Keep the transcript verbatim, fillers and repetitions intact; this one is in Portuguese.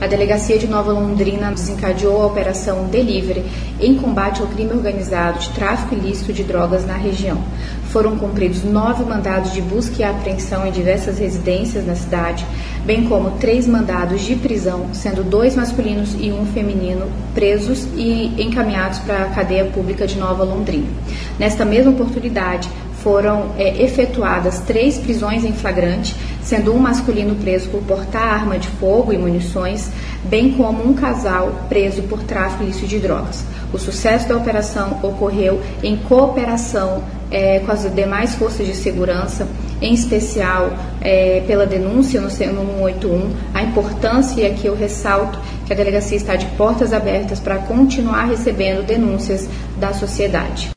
a Delegacia de Nova Londrina desencadeou a Operação Delivery em combate ao crime organizado de tráfico ilícito de drogas na região. Foram cumpridos nove mandados de busca e apreensão em diversas residências na cidade, bem como três mandados de prisão, sendo dois masculinos e um feminino presos e encaminhados para a cadeia pública de Nova Londrina. Nesta mesma oportunidade, foram é, efetuadas três prisões em flagrante, sendo um masculino preso por portar arma de fogo e munições, bem como um casal preso por tráfico ilícito de drogas. O sucesso da operação ocorreu em cooperação é, com as demais forças de segurança, em especial é, pela denúncia no cento e oitenta e um, a importância, e aqui eu ressalto que a delegacia está de portas abertas para continuar recebendo denúncias da sociedade.